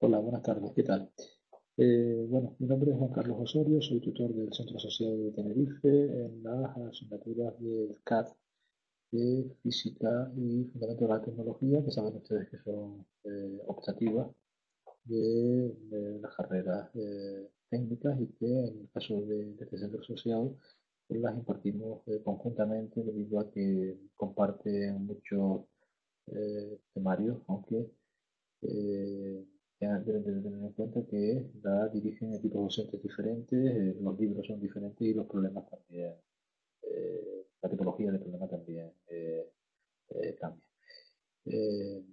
Hola, buenas tardes, ¿qué tal? Bueno, mi nombre es Juan Carlos Osorio, soy tutor del Centro Asociado de Tenerife en las asignaturas del CAD de Física y Fundamentos de la Tecnología, que saben ustedes que son optativas de las carreras técnicas y que en el caso de este Centro Asociado pues las impartimos conjuntamente debido a que comparten muchos temarios, aunque eh, ya deben de tener en cuenta que la dirigen equipos docentes diferentes, los libros son diferentes y los problemas también, la tipología de problema también cambia. Eh,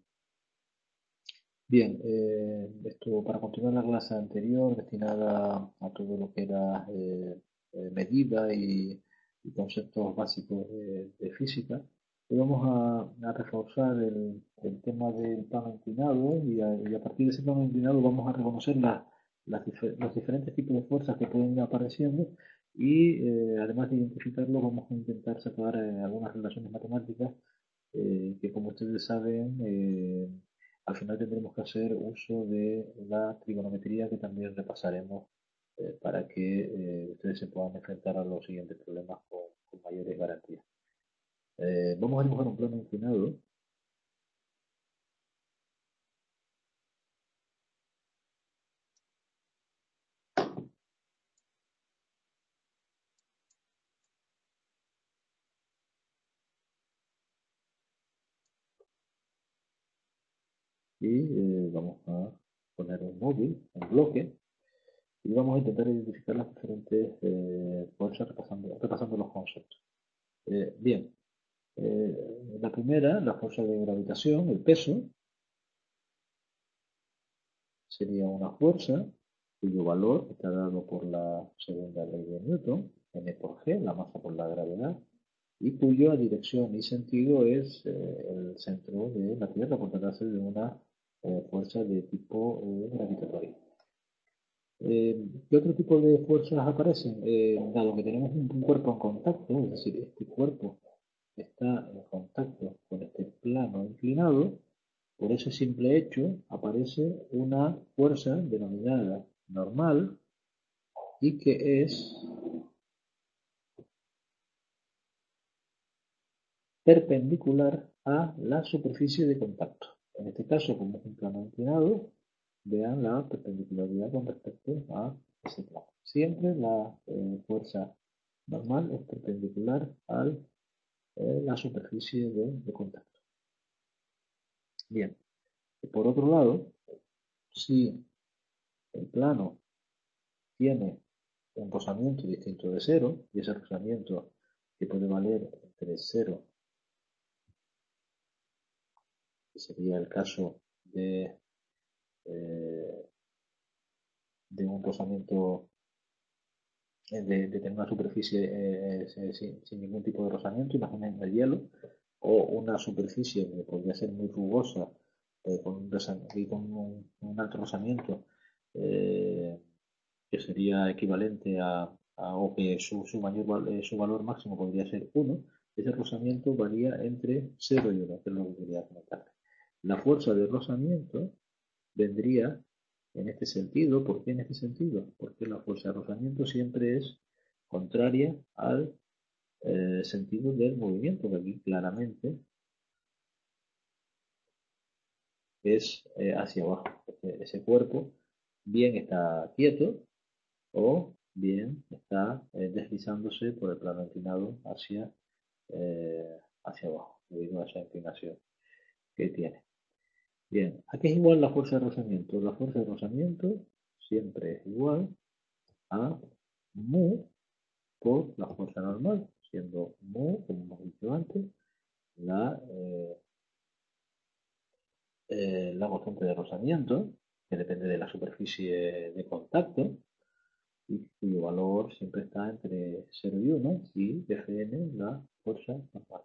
Bien, esto para continuar la clase anterior destinada a todo lo que era medida y conceptos básicos de física, hoy vamos a reforzar el tema del plano inclinado y a partir de ese plano inclinado vamos a reconocer los diferentes tipos de fuerzas que pueden ir apareciendo y además de identificarlos vamos a intentar sacar algunas relaciones matemáticas que como ustedes saben al final tendremos que hacer uso de la trigonometría que también repasaremos para que ustedes se puedan enfrentar a los siguientes problemas con mayores garantías. Vamos a dibujar un plano inclinado y vamos a poner un móvil, un bloque, y vamos a intentar identificar las diferentes fuerzas repasando los conceptos. Bien, la primera, la fuerza de gravitación, el peso, sería una fuerza cuyo valor está dado por la segunda ley de Newton, m por g, la masa por la gravedad, y cuya dirección y sentido es el centro de la Tierra, por tratarse de una fuerza de tipo gravitatorio. ¿Qué otro tipo de fuerzas aparecen? Dado que tenemos un cuerpo en contacto, es decir, este cuerpo está en contacto con este plano inclinado, por ese simple hecho aparece una fuerza denominada normal y que es perpendicular a la superficie de contacto. En este caso, como es un plano inclinado, vean la perpendicularidad con respecto a ese plano. Siempre la fuerza normal es perpendicular a la superficie de contacto. Bien, por otro lado, si el plano tiene un rozamiento distinto de cero, y ese rozamiento que puede valer entre cero, que sería el caso eh, de un rozamiento, de tener una superficie sin ningún tipo de rozamiento, imaginen el hielo, o una superficie que podría ser muy rugosa con un alto rozamiento, eh, que sería equivalente o que su valor máximo podría ser 1, ese rozamiento varía entre 0 y 1, que es lo que quería comentar. La fuerza de rozamiento vendría en este sentido. ¿Por qué en este sentido? Porque la fuerza de rozamiento siempre es contraria al sentido del movimiento, que aquí claramente es hacia abajo. Ese cuerpo bien está quieto o bien está deslizándose por el plano inclinado hacia abajo, debido a esa inclinación que tiene. Bien, ¿a qué es igual la fuerza de rozamiento? La fuerza de rozamiento siempre es igual a mu por la fuerza normal, siendo mu, como hemos dicho antes, la, eh, la constante de rozamiento, que depende de la superficie de contacto, y cuyo valor siempre está entre 0 y 1, y Fn la fuerza normal.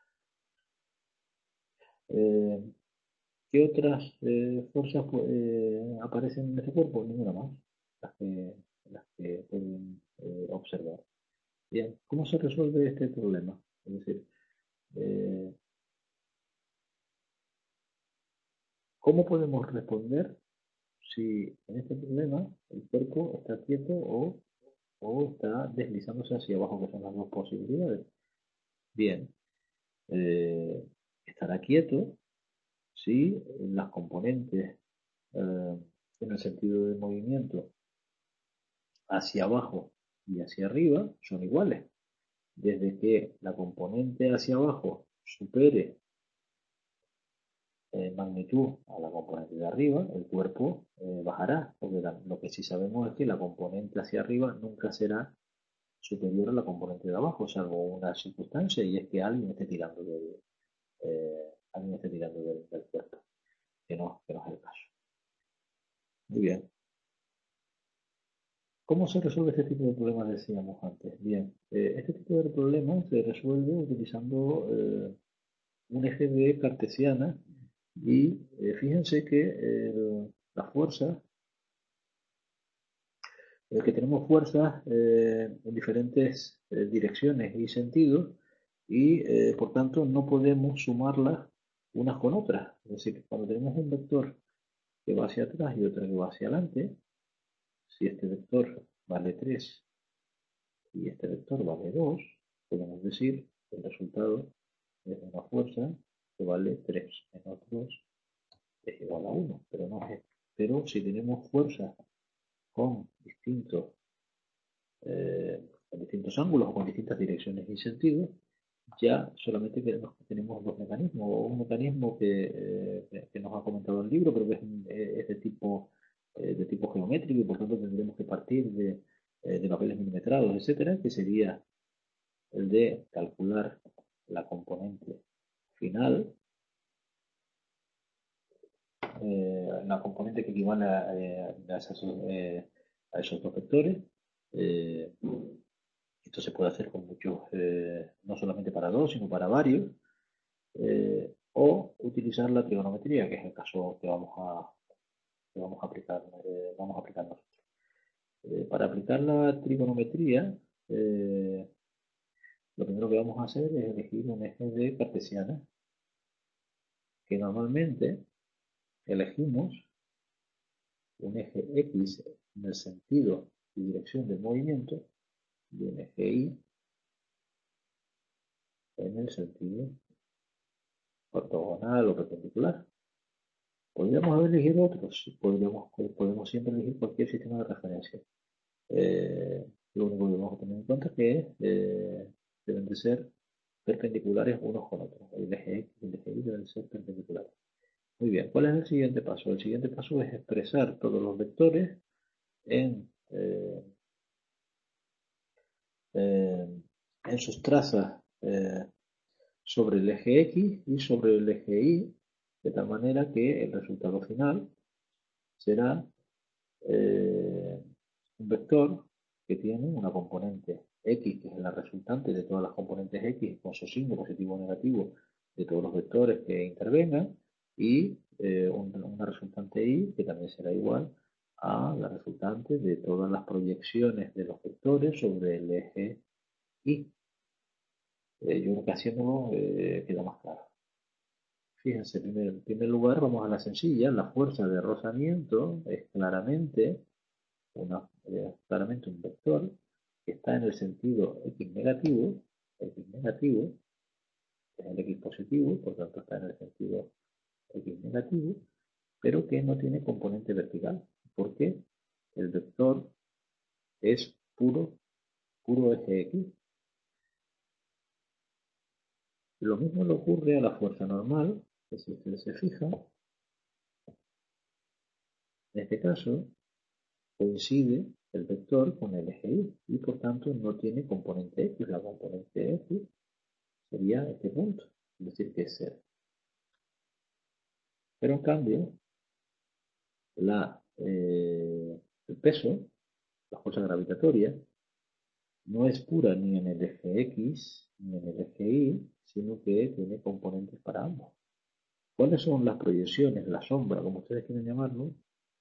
Eh, ¿Qué otras fuerzas aparecen en este cuerpo? Ninguna más, las que pueden observar. Bien, ¿cómo se resuelve este problema? Es decir, eh, ¿cómo podemos responder si en este problema el cuerpo está quieto o está deslizándose hacia abajo, que son las dos posibilidades. Bien, eh, estará quieto si las componentes en el sentido de movimiento hacia abajo y hacia arriba son iguales. Desde que la componente hacia abajo supere magnitud a la componente de arriba, el cuerpo bajará, porque lo que sí sabemos es que la componente hacia arriba nunca será superior a la componente de abajo, salvo una circunstancia, y es que alguien esté tirando del cuerpo, que no es el caso. Muy bien. ¿Cómo se resuelve este tipo de problemas? Decíamos antes. Bien, este tipo de problemas se resuelve utilizando un eje de cartesiana y fíjense que la fuerza, que tenemos fuerzas en diferentes direcciones y sentidos y por tanto no podemos sumarlas unas con otras. Es decir, cuando tenemos un vector que va hacia atrás y otro que va hacia adelante, si este vector vale 3 y este vector vale 2, podemos decir que el resultado es una fuerza que vale 3 menos 2 es igual a 1, pero no es esto. Pero si tenemos fuerzas con con distintos ángulos o con distintas direcciones y sentidos, ya solamente tenemos dos mecanismos, o un mecanismo que nos ha comentado el libro, pero que es de tipo geométrico y por tanto tendremos que partir de papeles milimetrados, etcétera, que sería el de calcular la componente final, la componente que equivale a esos dos vectores. Eh, Esto se puede hacer con muchos, no solamente para dos, sino para varios, o utilizar la trigonometría, que es el caso que vamos a aplicar nosotros. Para aplicar la trigonometría, lo primero que vamos a hacer es elegir un eje de cartesiana, que normalmente elegimos un eje X en el sentido y dirección del movimiento y un eje Y en el sentido ortogonal o perpendicular. Podríamos haber elegido otros, podemos siempre elegir cualquier sistema de referencia. Lo único que debemos tener en cuenta es que deben de ser perpendiculares unos con otros. El eje X y el eje Y deben ser perpendiculares. Muy bien, ¿cuál es el siguiente paso? El siguiente paso es expresar todos los vectores en, eh, eh, en sus trazas sobre el eje X y sobre el eje Y, de tal manera que el resultado final será un vector que tiene una componente X, que es la resultante de todas las componentes X con su signo positivo o negativo de todos los vectores que intervengan, y una resultante Y que también será igual a la resultante de todas las proyecciones de los vectores sobre el eje Y. Yo creo que haciéndolo queda más claro. Fíjense, en primer lugar vamos a la sencilla. La fuerza de rozamiento es claramente un vector que está en el sentido X negativo, es el X positivo, por tanto está en el sentido X negativo, pero que no tiene componente vertical, porque el vector es puro eje X. Lo mismo le ocurre a la fuerza normal, que si ustedes se fijan, en este caso coincide el vector con el eje Y y por tanto no tiene componente X. La componente X sería este punto, es decir, que es 0. Pero en cambio, el peso, la fuerza gravitatoria, no es pura ni en el eje X ni en el eje Y, sino que tiene componentes para ambos. ¿Cuáles son las proyecciones, la sombra, como ustedes quieren llamarlo?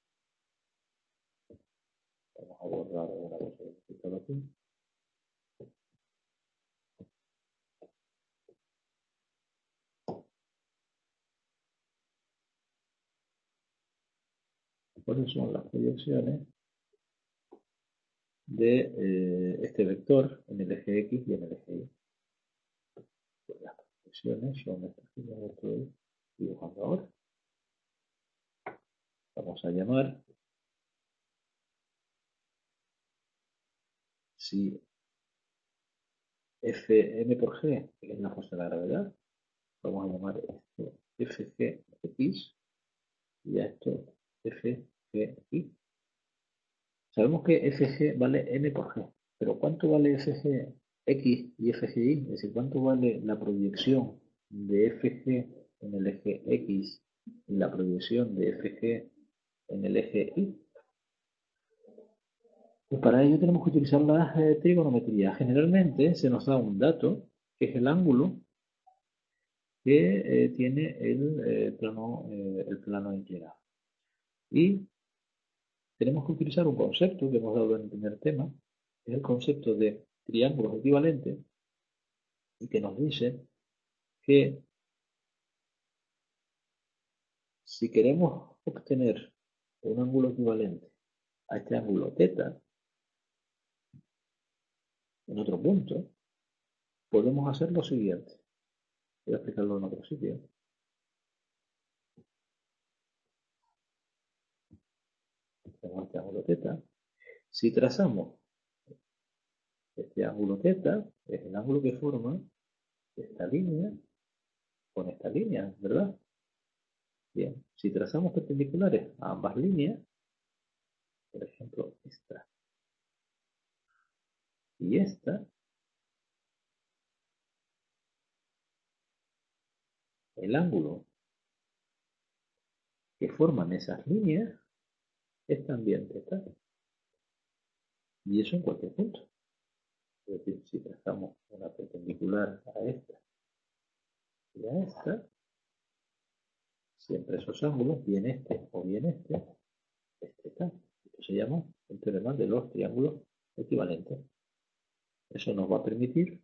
Vamos a borrar una cosa que está aquí. ¿Cuáles son las proyecciones de este vector en el eje X y en el eje Y? Pues las proyecciones son estas que yo estoy dibujando ahora. Vamos a llamar, si Fm por G es la fuerza de la gravedad, vamos a llamar esto Fgx y a esto Fgi. Sabemos que Fg vale m por g, pero ¿cuánto vale Fgx y Fgi? Es decir, ¿cuánto vale la proyección de Fg en el eje X y la proyección de Fg en el eje Y? Pues para ello tenemos que utilizar la trigonometría. Generalmente se nos da un dato, que es el ángulo que tiene el plano inclinado. Y tenemos que utilizar un concepto que hemos dado en el primer tema, que es el concepto de triángulos equivalentes, y que nos dice que si queremos obtener un ángulo equivalente a este ángulo θ en otro punto, podemos hacer lo siguiente. Voy a explicarlo en otro sitio. Tenemos este ángulo θ. Si trazamos este ángulo θ, es el ángulo que forma esta línea con esta línea, ¿verdad? Bien, si trazamos perpendiculares a ambas líneas, por ejemplo, esta y esta, el ángulo que forman esas líneas es también θ. Y eso en cualquier punto. Es decir, si trazamos una perpendicular a esta y a esta, siempre esos ángulos, bien este o bien este, es θ. Esto se llama el teorema de los triángulos equivalentes. Eso nos va a permitir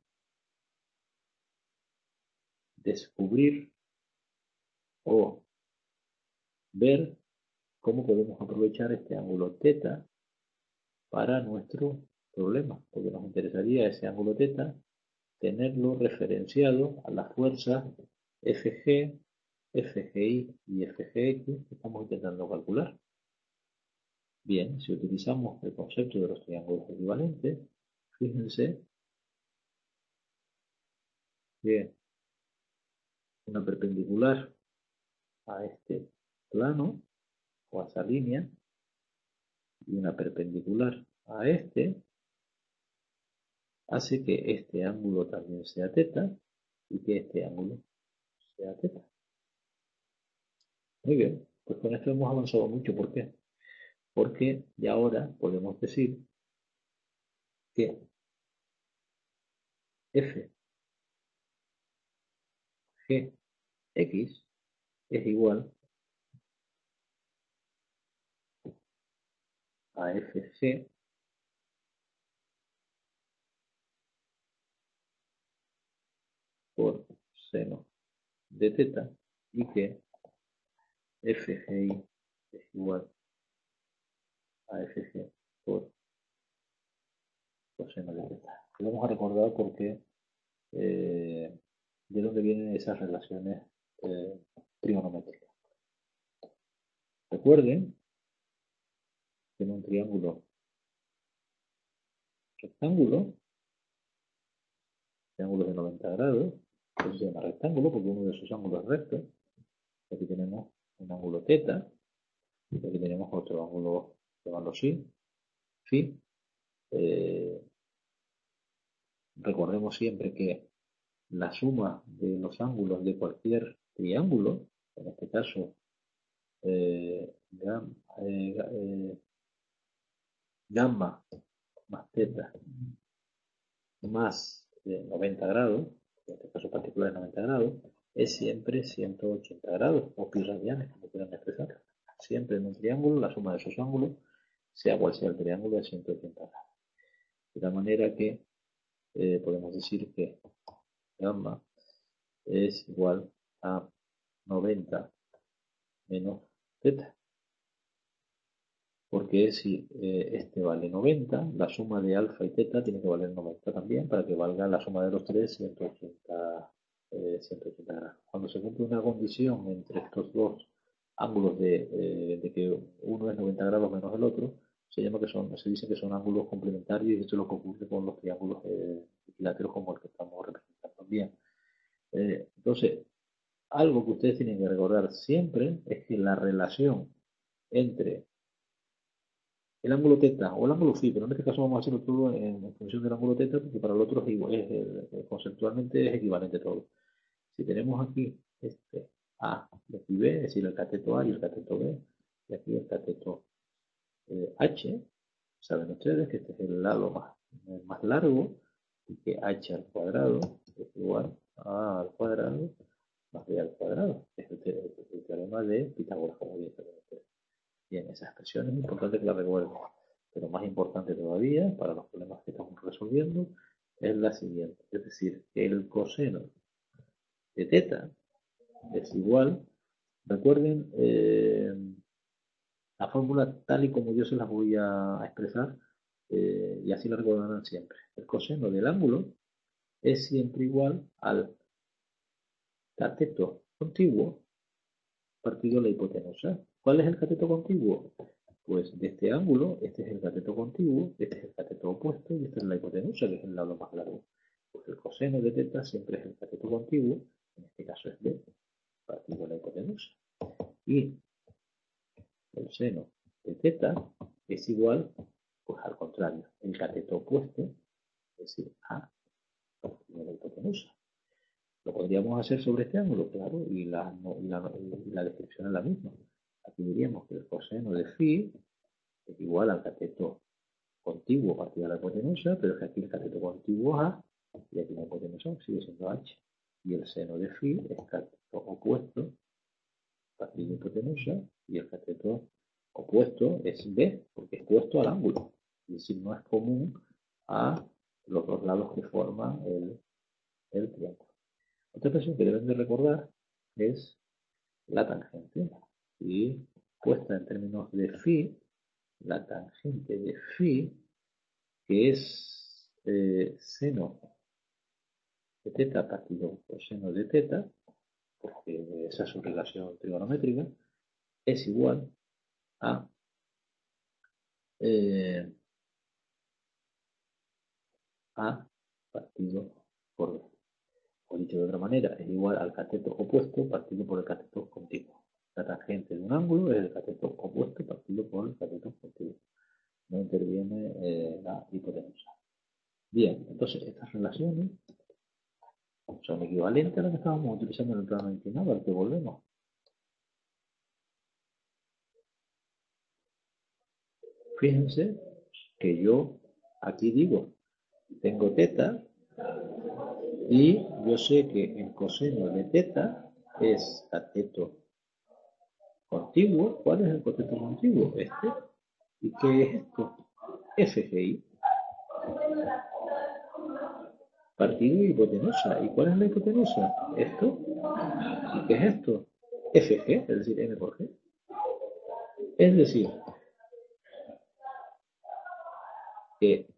descubrir o ver cómo podemos aprovechar este ángulo θ para nuestro problema, porque nos interesaría ese ángulo θ tenerlo referenciado a las fuerzas Fg, Fgi y Fgx que estamos intentando calcular. Bien, si utilizamos el concepto de los triángulos equivalentes, fíjense que una perpendicular a este plano o a esa línea y una perpendicular a este hace que este ángulo también sea θ y que este ángulo sea θ. Muy bien, pues con esto hemos avanzado mucho. ¿Por qué? Porque ya ahora podemos decir que Fgx es igual a Fg por seno de θ y que Fgi es igual a Fg por coseno de θ. Lo vamos a recordar porque de dónde vienen esas relaciones trigonométricas. Recuerden que en un triángulo rectángulo, triángulo de 90 grados, eso se llama rectángulo porque uno de sus ángulos es recto. Aquí tenemos un ángulo θ, y aquí tenemos otro ángulo, llamarlo phi. Recordemos siempre que la suma de los ángulos de cualquier triángulo, en este caso gamma más θ más 90 grados, en este caso particular de 90 grados, es siempre 180 grados o pi radianes, como quieran expresar. Siempre en un triángulo, la suma de esos ángulos, sea cual sea el triángulo, es 180 grados. De la manera que podemos decir que gamma es igual a 90 menos θ. porque si este vale 90, la suma de alfa y teta tiene que valer 90 también para que valga la suma de los tres 180 grados. Cuando se cumple una condición entre estos dos ángulos de que uno es 90 grados menos el otro, se dice que son ángulos complementarios y esto es lo que ocurre con los triángulos equiláteros como el que estamos representando bien. Entonces, algo que ustedes tienen que recordar siempre es que la relación entre el ángulo teta o el ángulo phi, pero en este caso vamos a hacerlo todo en función del ángulo teta porque para el otro es igual, conceptualmente es equivalente todo. Si tenemos aquí este A y aquí B, es decir, el cateto A y el cateto B, y aquí el cateto H, saben ustedes que este es el lado más largo y que H al cuadrado es igual a al cuadrado más B al cuadrado. Es el teorema de Pitágoras, como bien saben ustedes. Bien, esa expresión es importante que la recuerden, pero más importante todavía para los problemas que estamos resolviendo es la siguiente, es decir, el coseno de teta es igual, recuerden la fórmula tal y como yo se las voy a expresar y así la recordarán siempre. El coseno del ángulo es siempre igual al cateto contiguo partido la hipotenusa. ¿Cuál es el cateto contiguo? Pues de este ángulo, este es el cateto contiguo, este es el cateto opuesto y esta es la hipotenusa, que es el lado más largo. Pues el coseno de teta siempre es el cateto contiguo, en este caso es B, partido la hipotenusa. Y el seno de teta es igual, pues al contrario, el cateto opuesto, es decir, A partido la hipotenusa. Lo podríamos hacer sobre este ángulo, claro, y la descripción es la misma. Aquí diríamos que el coseno de phi es igual al cateto contiguo partido de la hipotenusa, pero es que aquí el cateto contiguo es A y aquí la hipotenusa sigue siendo H. Y el seno de phi es cateto opuesto partido de hipotenusa y el cateto opuesto es B, porque es opuesto al ángulo. Es decir, no es común a los dos lados que forman el triángulo. Otra expresión que deben de recordar es la tangente. Y puesta en términos de phi, la tangente de phi, que es seno de teta partido por seno de teta, porque esa es su relación trigonométrica, es igual a A partido por B. O dicho de otra manera, es igual al cateto opuesto partido por el cateto contiguo. La tangente de un ángulo es el cateto opuesto partido por el cateto contiguo. No interviene la hipotenusa. Bien, entonces estas relaciones son equivalentes a las que estábamos utilizando en el plano inclinado, al que volvemos. Fíjense que yo aquí digo, tengo teta y yo sé que el coseno de teta es cateto contiguo. ¿Cuál es el cateto contiguo? Este. ¿Y qué es esto? FGI. Partido y hipotenusa. ¿Y cuál es la hipotenusa? Esto. ¿Y qué es esto? FG, es decir, M por G. Es decir, que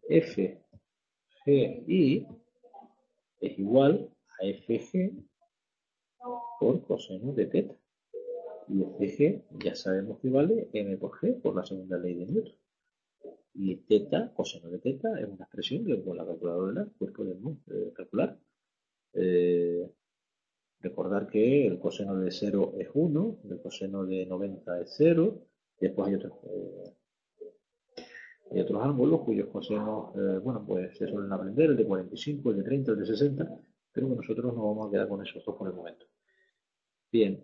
FGI es igual a FG por coseno de teta. Y FG ya sabemos que vale M por G por la segunda ley de Newton. Y teta, coseno de teta, es una expresión que con la calculadora pues podemos calcular. Recordar que el coseno de 0 es 1, el coseno de 90 es 0, después hay otros ángulos cuyos cosenos, bueno, pues se suelen aprender, el de 45, el de 30, el de 60, pero que nosotros nos vamos a quedar con esos dos por el momento. Bien,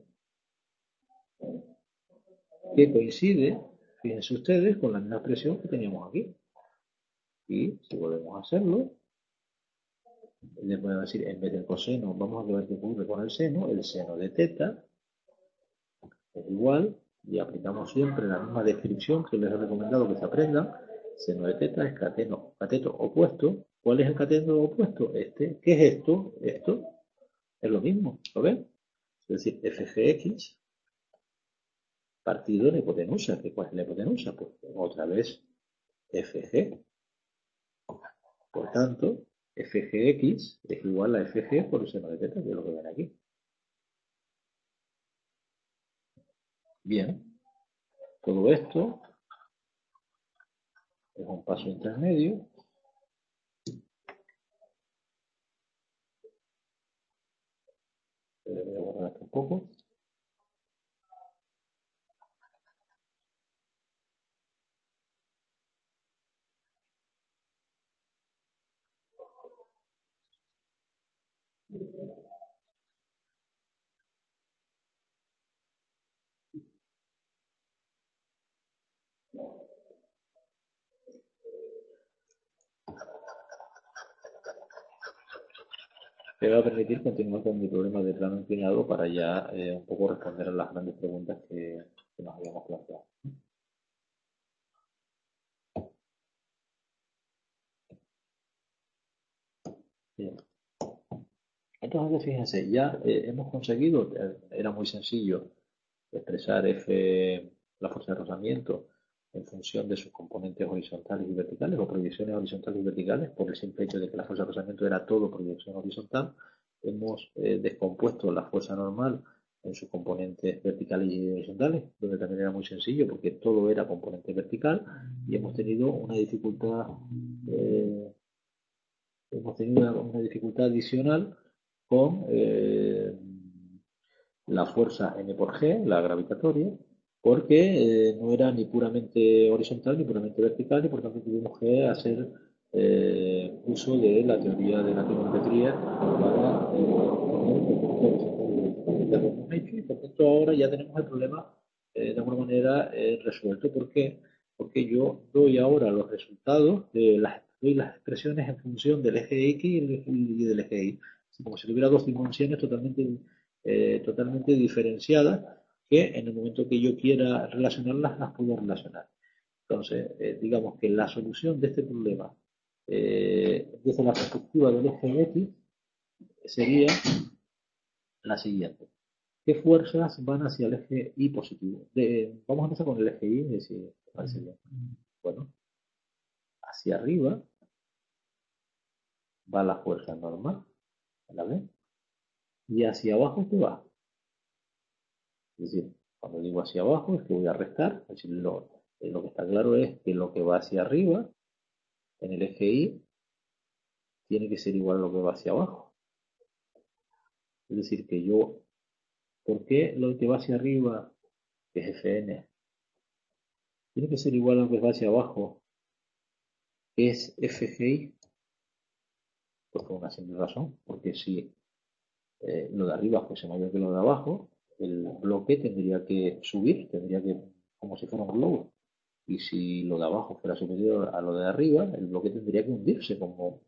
que coincide, fíjense ustedes, con la misma expresión que teníamos aquí. Y si volvemos a hacerlo, le podemos decir, en vez del coseno, vamos a ver qué ocurre con el seno de teta es igual, y aplicamos siempre la misma descripción que les he recomendado que se aprendan. Seno de teta es cateto opuesto. ¿Cuál es el cateto opuesto? Este. ¿Qué es esto? Esto es lo mismo, ¿lo ven? Es decir, FGX partido la hipotenusa. ¿Cuál es la hipotenusa? Pues otra vez FG. Por tanto, FGX es igual a FG por el seno de teta, que es lo que ven aquí. Bien, todo esto es un paso intermedio. Voy a borrar esto un poco. Me va a permitir continuar con mi problema de plano inclinado para ya un poco responder a las grandes preguntas que nos habíamos planteado. Bien. Entonces, fíjense, ya hemos conseguido, era muy sencillo expresar la fuerza de rozamiento en función de sus componentes horizontales y verticales o proyecciones horizontales y verticales, por el simple hecho de que la fuerza de rozamiento era todo proyección horizontal. Hemos descompuesto la fuerza normal en sus componentes verticales y horizontales, donde también era muy sencillo porque todo era componente vertical, y hemos tenido una dificultad adicional con la fuerza N por G, la gravitatoria, porque no era ni puramente horizontal ni puramente vertical, y por tanto tuvimos que hacer uso de la teoría de la trigonometría para y por tanto ahora ya tenemos el problema de alguna manera resuelto. ¿Por qué? Porque yo doy ahora los resultados, doy las expresiones en función del eje X y del eje Y, como si tuviera dos dimensiones totalmente diferenciadas, que en el momento que yo quiera relacionarlas, las puedo relacionar. Entonces, digamos que la solución de este problema desde la perspectiva del eje X sería la siguiente. ¿Qué fuerzas van hacia el eje Y positivo? Vamos a empezar con el eje Y, si parece bien. Bueno, hacia arriba va la fuerza normal, ¿la ven? Y hacia abajo, ¿qué va? Es decir, cuando digo hacia abajo es que voy a restar. Es decir, lo que está claro es que lo que va hacia arriba en el eje Y tiene que ser igual a lo que va hacia abajo. Es decir, que yo, ¿por qué lo que va hacia arriba, que es Fn, tiene que ser igual a lo que va hacia abajo, que es Fgi? Pues por una simple razón, porque si lo de arriba fuese mayor que lo de abajo, el bloque tendría que subir, como si fuera un globo. Y si lo de abajo fuera superior a lo de arriba, el bloque tendría que hundirse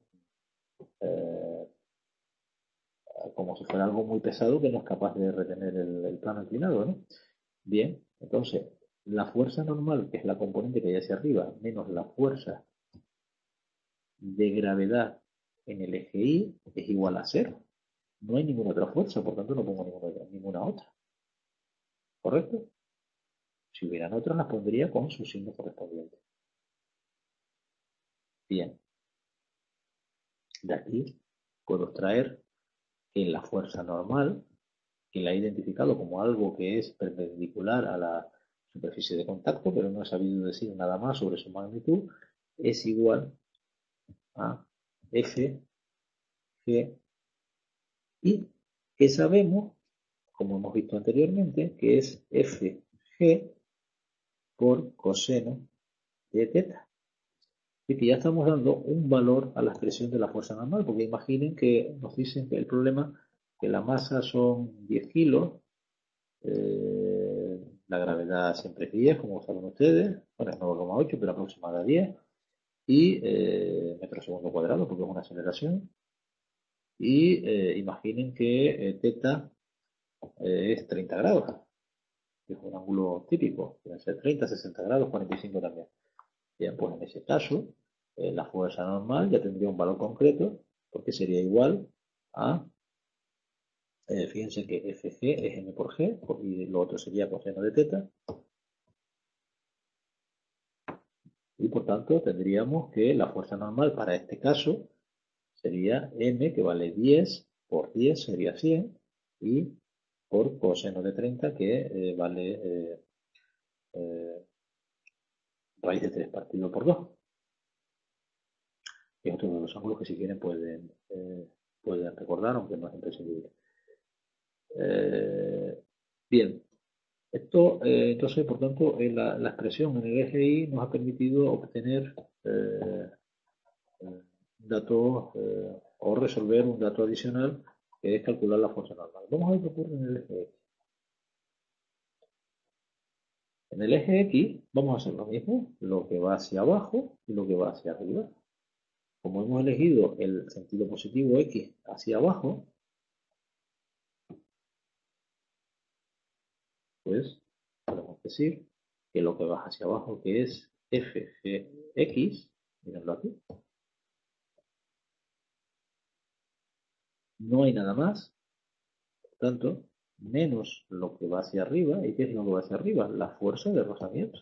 eh, como si fuera algo muy pesado que no es capaz de retener el plano inclinado, ¿no? Bien, entonces, la fuerza normal, que es la componente que hay hacia arriba, menos la fuerza de gravedad en el eje Y, es igual a cero. No hay ninguna otra fuerza, por tanto no pongo ninguna otra. ¿Correcto? Si hubieran otras, las pondría con su signo correspondiente. Bien, de aquí puedo extraer que la fuerza normal, que la he identificado como algo que es perpendicular a la superficie de contacto, pero no he sabido decir nada más sobre su magnitud, es igual a F, G, y que sabemos, como hemos visto anteriormente, que es FG por coseno de teta. Y que ya estamos dando un valor a la expresión de la fuerza normal, porque imaginen que nos dicen que el problema, que la masa son 10 kilos, la gravedad siempre es 10, como saben ustedes, bueno, es 9,8, pero aproximada a 10, y metro segundo cuadrado, porque es una aceleración. Y imaginen que teta es 30 grados, que es un ángulo típico, pueden ser 30, 60 grados, 45 también. Bien, pues en ese caso, la fuerza normal ya tendría un valor concreto, porque sería igual a, fíjense que Fg es m por g, y lo otro sería coseno de teta, Y por tanto tendríamos que la fuerza normal para este caso sería m, que vale 10 por 10 sería 100, y por coseno de 30, que vale eh, raíz de 3 partido por 2. Y es otro de los ángulos que si quieren pueden recordar, aunque no es imprescindible. Bien, esto entonces, por tanto, la expresión en el eje Y nos ha permitido obtener un dato o resolver un dato adicional, que es calcular la fuerza normal. Vamos a ver qué ocurre en el eje X. En el eje X vamos a hacer lo mismo, lo que va hacia abajo y lo que va hacia arriba. Como hemos elegido el sentido positivo X hacia abajo, pues podemos decir que lo que va hacia abajo, que es fgx, mirenlo aquí, no hay nada más, por tanto, menos lo que va hacia arriba. ¿Y qué es lo que va hacia arriba? La fuerza de rozamiento.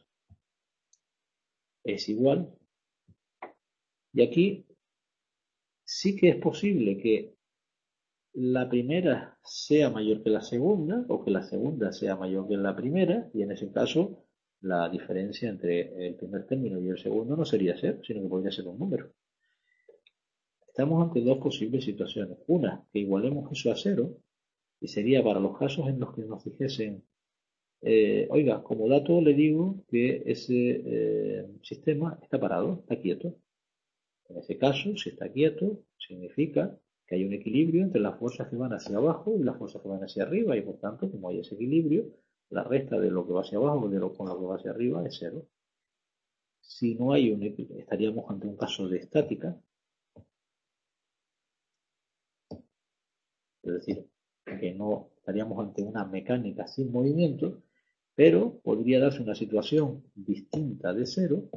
Es igual. Y aquí sí que es posible que la primera sea mayor que la segunda, o que la segunda sea mayor que la primera, y en ese caso la diferencia entre el primer término y el segundo no sería cero, sino que podría ser un número. Estamos ante dos posibles situaciones. Una, que igualemos eso a cero, y sería para los casos en los que nos dijesen, oiga, como dato le digo que ese sistema está parado, está quieto. En ese caso, si está quieto, significa que hay un equilibrio entre las fuerzas que van hacia abajo y las fuerzas que van hacia arriba, y por tanto, como hay ese equilibrio, la resta de lo que va hacia abajo con lo que va hacia arriba es cero. Si no hay un equilibrio, estaríamos ante un caso de estática, es decir, que no estaríamos ante una mecánica sin movimiento, pero podría darse una situación distinta de cero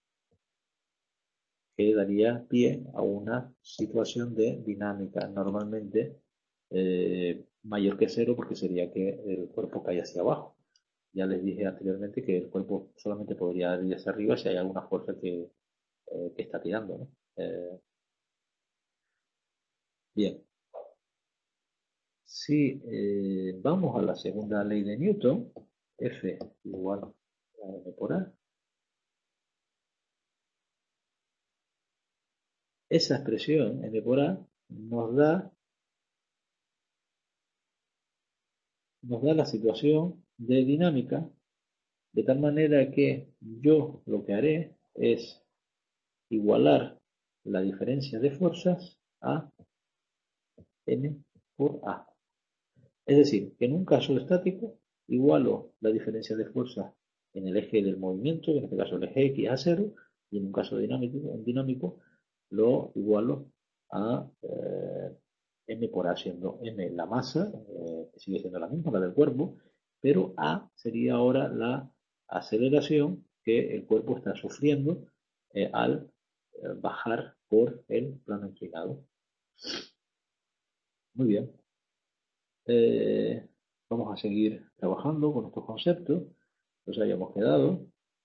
que daría pie a una situación de dinámica normalmente mayor que cero, porque sería que el cuerpo cae hacia abajo. Ya les dije anteriormente que el cuerpo solamente podría ir hacia arriba si hay alguna fuerza que está tirando, ¿no? Bien, si vamos a la segunda ley de Newton, F igual a M por A, esa expresión M por A nos da la situación de dinámica, de tal manera que yo lo que haré es igualar la diferencia de fuerzas a M por A. Es decir, que en un caso estático igualo la diferencia de fuerzas en el eje del movimiento, en este caso el eje X a cero, y en un caso dinámico lo igualo a M por A, siendo M la masa, que sigue siendo la misma, la del cuerpo, pero A sería ahora la aceleración que el cuerpo está sufriendo al bajar por el plano inclinado. Muy bien. Vamos a seguir trabajando con estos conceptos. Nos hayamos quedado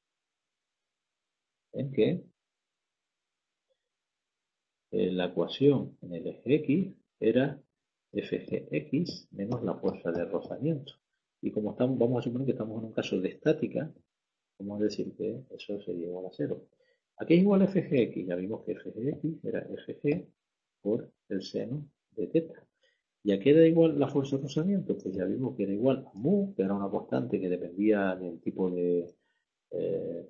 en que la ecuación en el eje X era Fgx menos la fuerza de rozamiento. Y como estamos, vamos a suponer que estamos en un caso de estática, vamos a decir que eso sería igual a cero. ¿A qué es igual Fgx? Ya vimos que Fgx era Fg por el seno de teta. ¿Y a qué da igual la fuerza de rozamiento? Pues ya vimos que era igual a mu, que era una constante que dependía del tipo eh,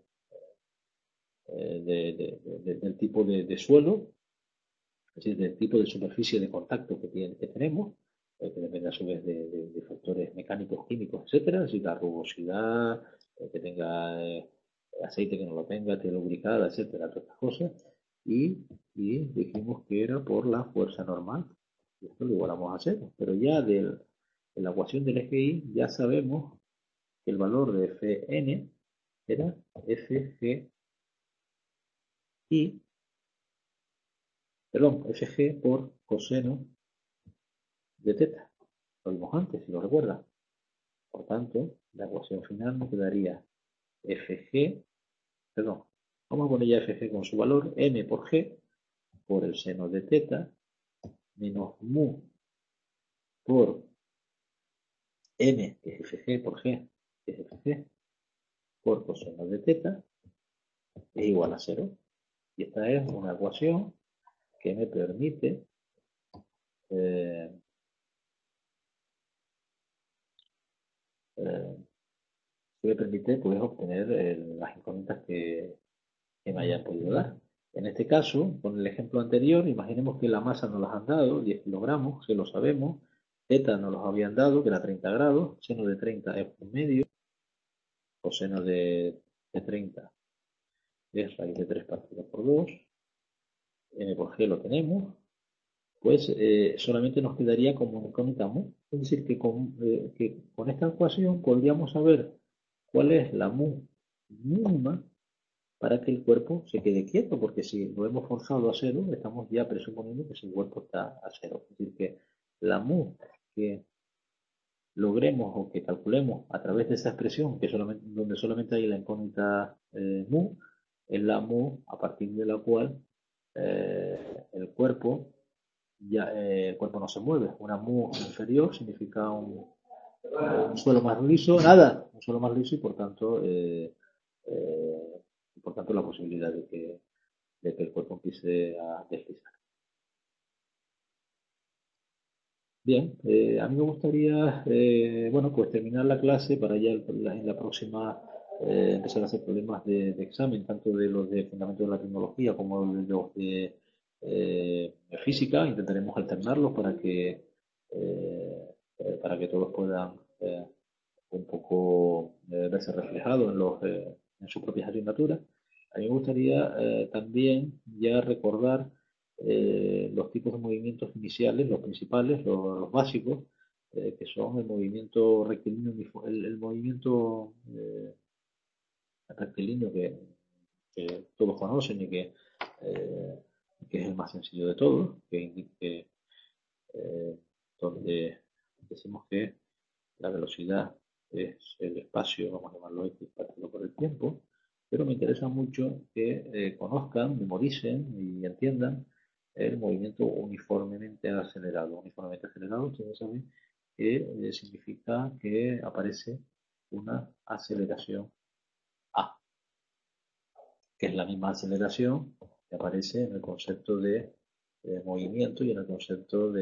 del tipo de suelo, es decir, del tipo de superficie de contacto que tenemos, que depende a su vez de factores mecánicos, químicos, etcétera, es decir, la rugosidad, que tenga aceite, que no lo tenga, esté lubricada, etcétera, todas estas cosas, y dijimos que era por la fuerza normal, y esto lo igualamos a cero, pero ya de la ecuación del eje Y ya sabemos que el valor de Fn era Fgi, perdón, Fg por coseno de teta. Lo vimos antes, si lo recuerdan. Por tanto, la ecuación final nos quedaría Fg, perdón, Vamos a poner ya fg con su valor, m por g, por el seno de teta, menos mu por m, que es fg por g, que es fg, por coseno de teta, es igual a 0. Y esta es una ecuación que me permite eh, pues, obtener las incógnitas que me hayan podido dar. En este caso, con el ejemplo anterior, imaginemos que la masa nos las han dado, 10 kilogramos, que lo sabemos, teta nos los habían dado, que era 30 grados, seno de 30 es un medio, coseno de 30 es raíz de 3 partido por 2, m por g lo tenemos, pues solamente nos quedaría como incógnita mu. Es decir, que con esta ecuación podríamos saber cuál es la mu mínima para que el cuerpo se quede quieto, porque si lo hemos forzado a 0, estamos ya presuponiendo que el cuerpo está a 0. Es decir, que la mu que logremos o que calculemos a través de esa expresión, donde solamente hay la incógnita mu, es la mu a partir de la cual el cuerpo el cuerpo no se mueve. Una mu inferior significa un suelo más liso, nada, un suelo más liso y por tanto la posibilidad de que el cuerpo empiece a deslizar. Bien, a mí me gustaría, bueno, pues terminar la clase para ya en la próxima empezar a hacer problemas de examen, tanto de los de fundamentos de la tecnología como de los de física. Intentaremos alternarlos para que todos puedan un poco verse reflejados en sus propias asignaturas. A mí me gustaría también ya recordar los tipos de movimientos iniciales, los principales, los básicos, que son el movimiento rectilíneo, el movimiento rectilíneo que todos conocen y que es el más sencillo de todos, donde decimos que la velocidad es el espacio, vamos a llamarlo X, partido por el tiempo, pero me interesa mucho que conozcan, memoricen y entiendan el movimiento uniformemente acelerado. Uniformemente acelerado, ustedes saben que significa que aparece una aceleración A, que es la misma aceleración que aparece en el concepto de movimiento y en el concepto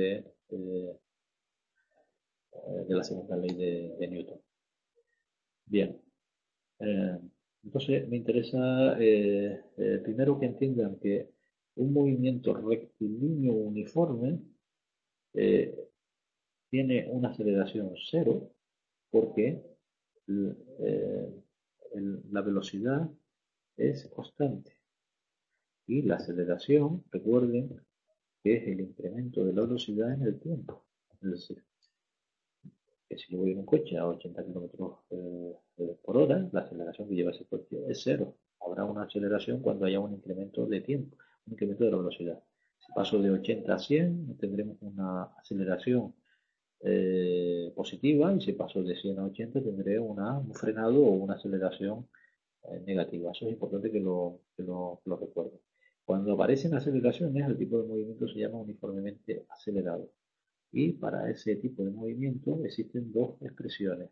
de la segunda ley de Newton. Bien, entonces me interesa primero que entiendan que un movimiento rectilíneo uniforme eh, tiene una aceleración cero porque eh, la velocidad es constante y la aceleración, recuerden, que es el incremento de la velocidad en el tiempo. Es decir, que si yo voy en un coche a 80 kilómetros por hora, la aceleración que lleva ese coche es cero. Habrá una aceleración cuando haya un incremento de tiempo, un incremento de la velocidad. Si paso de 80 a 100, tendremos una aceleración positiva, y si paso de 100 a 80 tendré un frenado o una aceleración negativa. Eso es importante que lo recuerden. Cuando aparecen aceleraciones, el tipo de movimiento se llama uniformemente acelerado. Y para ese tipo de movimiento existen dos expresiones.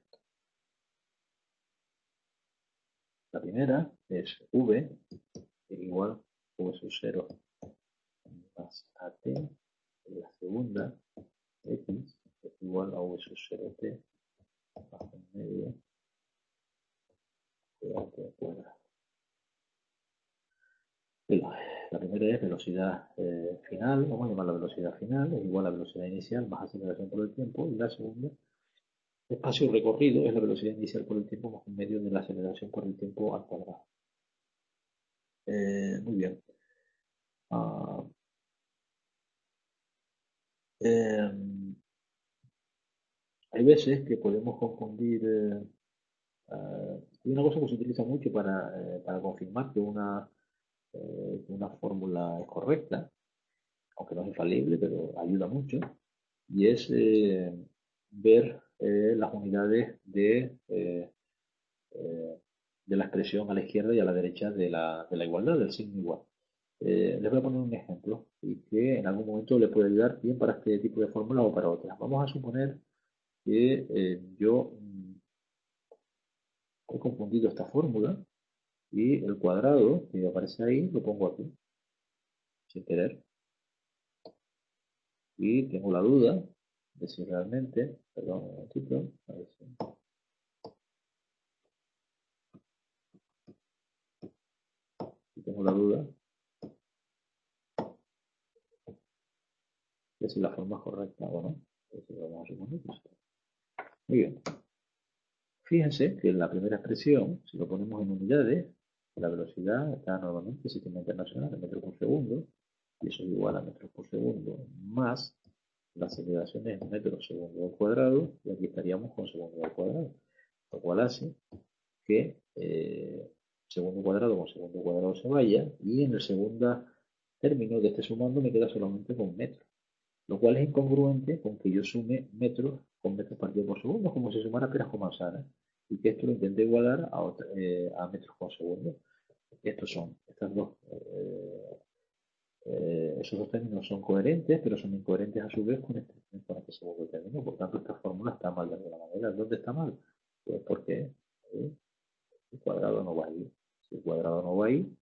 La primera es V igual a V sub 0 más AT. Y la segunda, X, es igual a V sub 0T más un medio de AT cuadrado. La primera es velocidad final, vamos a llamar la velocidad final, es igual a velocidad inicial más aceleración por el tiempo. Y la segunda, espacio recorrido, es la velocidad inicial por el tiempo más un medio de la aceleración por el tiempo al cuadrado. Muy bien. Ah, hay veces que podemos confundir. Hay una cosa que se utiliza mucho para confirmar que una fórmula es correcta, aunque no es infalible, pero ayuda mucho, y es ver las unidades la expresión a la izquierda y a la derecha de la igualdad, del signo igual. Les voy a poner un ejemplo y que en algún momento le puede ayudar bien para este tipo de fórmula o para otras. Vamos a suponer que yo he confundido esta fórmula y el cuadrado que aparece ahí lo pongo aquí, sin querer. Y tengo la duda de si realmente, perdón un momentito, a ver si tengo la duda de si la forma es correcta o no. Vamos a suponer que sí. Muy bien. Fíjense que en la primera expresión, si lo ponemos en unidades, la velocidad está normalmente en el sistema internacional en metros por segundo, y eso es igual a metros por segundo más la aceleración en metros segundo al cuadrado, y aquí estaríamos con segundo al cuadrado, lo cual hace que segundo cuadrado con segundo cuadrado se vaya, y en el segundo término de este sumando me queda solamente con metros, lo cual es incongruente con que yo sume metros con metros partido por segundo, como si sumara peras con manzanas, y que esto lo intenté igualar a metros por segundo. Esos dos términos son coherentes, pero son incoherentes a su vez con este segundo término. Por tanto, esta fórmula está mal de alguna manera. ¿Dónde está mal? Pues porque el cuadrado no va ahí. Si el cuadrado no va ahí,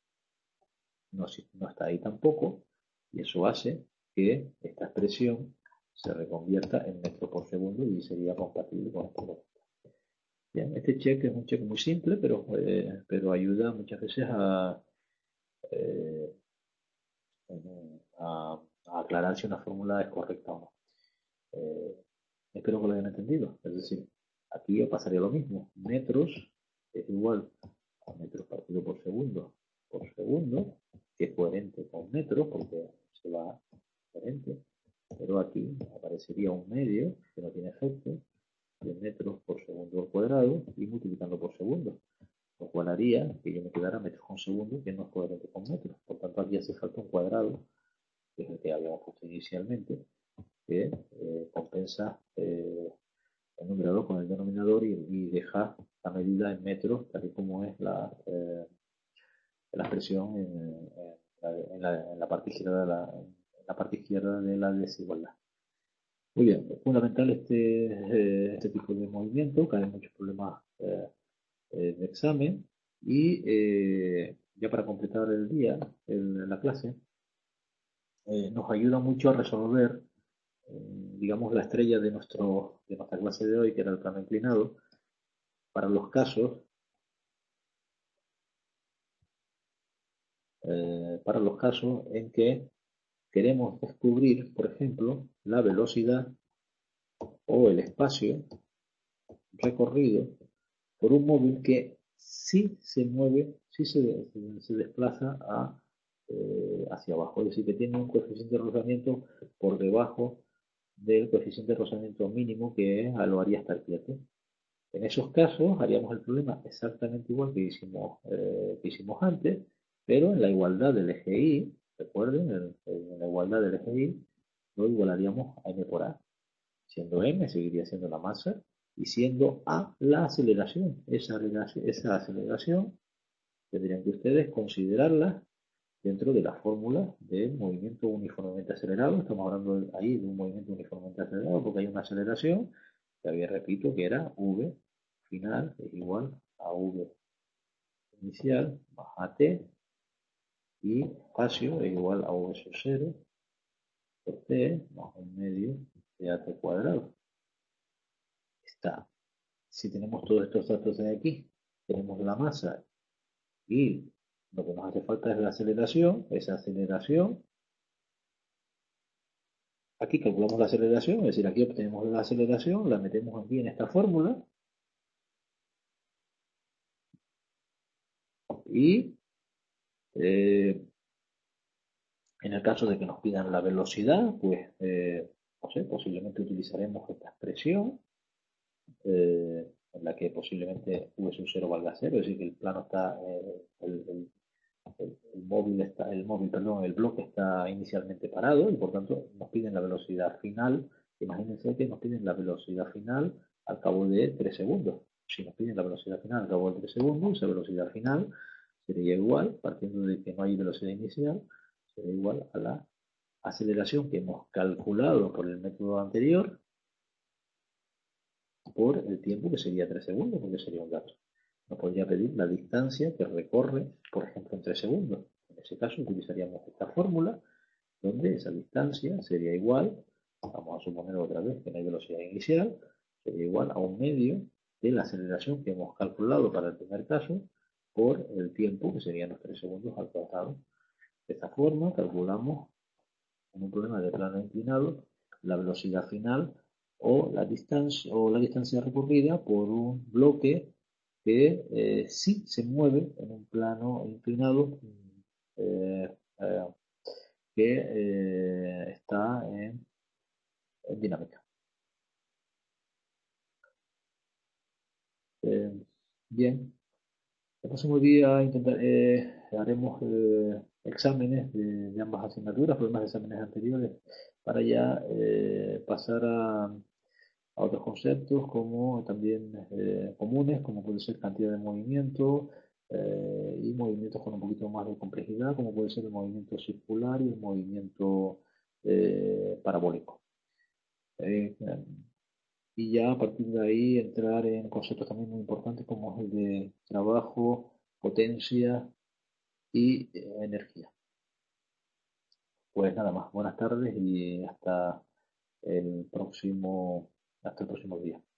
no está ahí tampoco, y eso hace que esta expresión se reconvierta en metros por segundo y sería compatible con esto. Bien, este check es un check muy simple, pero ayuda muchas veces eh, a aclarar si una fórmula es correcta o no. Espero que lo hayan entendido. Es decir, aquí pasaría lo mismo. Metros es igual a metros partido por segundo, que es coherente con metros, porque se va coherente. Pero aquí aparecería un medio, que no tiene efecto, de metros por segundo al cuadrado, y multiplicando por segundo, lo cual haría que yo me quedara metros con segundo, que no es coherente con metros. Por tanto, aquí hace falta un cuadrado, que es el que habíamos puesto inicialmente, que compensa el numerador con el denominador y deja la medida en metros, tal y como es la expresión en la parte izquierda de la desigualdad. Muy bien, es fundamental este tipo de movimiento, caen muchos problemas de examen, y ya para completar el día, la clase, nos ayuda mucho a resolver, digamos, la estrella de nuestra clase de hoy, que era el plano inclinado, para los casos en que queremos descubrir, por ejemplo, la velocidad o el espacio recorrido por un móvil que sí se mueve, sí se desplaza hacia abajo, es decir, que tiene un coeficiente de rozamiento por debajo del coeficiente de rozamiento mínimo, que lo haría estar quieto. En esos casos haríamos el problema exactamente igual que hicimos antes, pero en la igualdad del eje Y, recuerden, en la igualdad del eje Y, lo igualaríamos a m por a. Siendo m seguiría siendo la masa y siendo a la aceleración. Esa aceleración tendrían que ustedes considerarla dentro de la fórmula del movimiento uniformemente acelerado. Estamos hablando ahí de un movimiento uniformemente acelerado porque hay una aceleración, todavía repito, que era v final es igual a v inicial más at, y espacio es igual a v sub 0 por t más un medio de at cuadrado. Está. Si tenemos todos estos datos de aquí, tenemos la masa y lo que nos hace falta es la aceleración. Esa aceleración, aquí calculamos la aceleración, es decir, aquí obtenemos la aceleración, la metemos aquí en esta fórmula y en el caso de que nos pidan la velocidad, pues no sé, posiblemente utilizaremos esta expresión en la que posiblemente v sub 0 valga 0, es decir, que el plano está, el bloque está inicialmente parado y por tanto nos piden la velocidad final. Imagínense que nos piden la velocidad final al cabo de 3 segundos. si nos piden la velocidad final al cabo de 3 segundos, esa velocidad final sería igual, partiendo de que no hay velocidad inicial, sería igual a la aceleración que hemos calculado por el método anterior por el tiempo que sería 3 segundos, porque sería un dato. Nos podría pedir la distancia que recorre, por ejemplo, en 3 segundos. En ese caso utilizaríamos esta fórmula, donde esa distancia sería igual, vamos a suponer otra vez que no hay velocidad inicial, sería igual a un medio de la aceleración que hemos calculado para el primer caso por el tiempo, que serían los 3 segundos al cuadrado. De esta forma calculamos en un problema de plano inclinado la velocidad final o la distancia recorrida por un bloque que sí se mueve en un plano inclinado eh, eh, que está en dinámica. Eh, bien, el próximo día haremos exámenes de ambas asignaturas, problemas de exámenes anteriores, para ya pasar a otros conceptos como también comunes, como puede ser cantidad de movimiento y movimientos con un poquito más de complejidad, como puede ser el movimiento circular y el movimiento parabólico. Eh, y ya a partir de ahí entrar en conceptos también muy importantes como es el de trabajo, potencia y energía. Pues nada más, buenas tardes y hasta el próximo día.